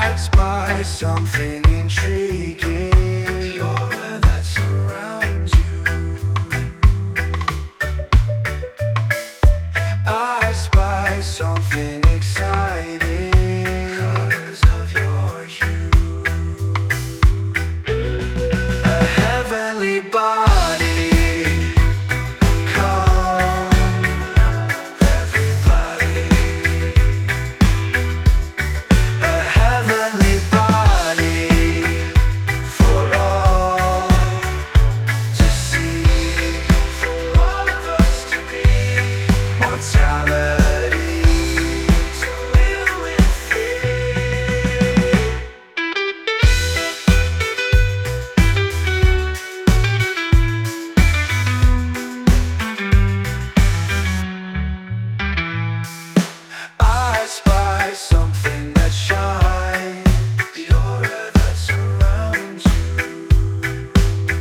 by something intriguing, the aura that surrounds you. I spy something exciting, colors of your hue. A heavenly body, come everybody. A heavenly body for all to see, for all of us to be. Mortality to live with fear. I spy something that shines, the aura that surrounds you.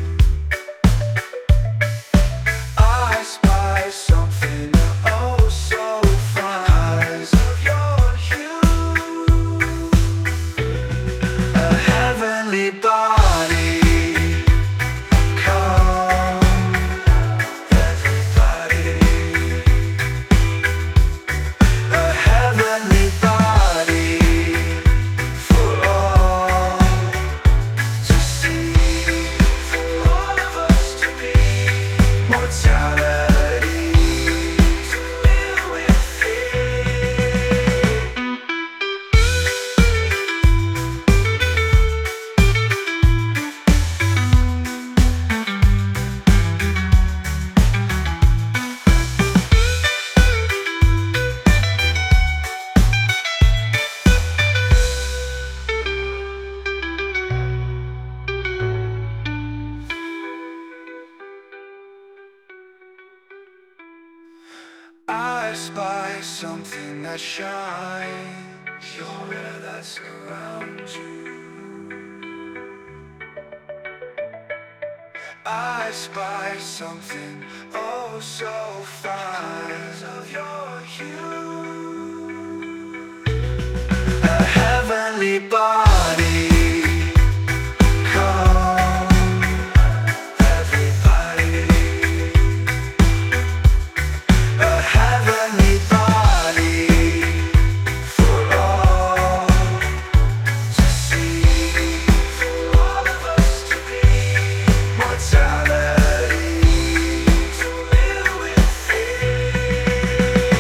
I spy something oh so fine, eyes of your hue. A heavenly body, come everybody. A heavenly body for all to see, for all of us to be. Mortality to live with fear. I spy something that shines, the aura that surrounds you. I spy something oh so fine, eyes of your hue. A heavenly body, come everybody. A heavenly body for all to see, for all of us to be. Mortality to live with fear.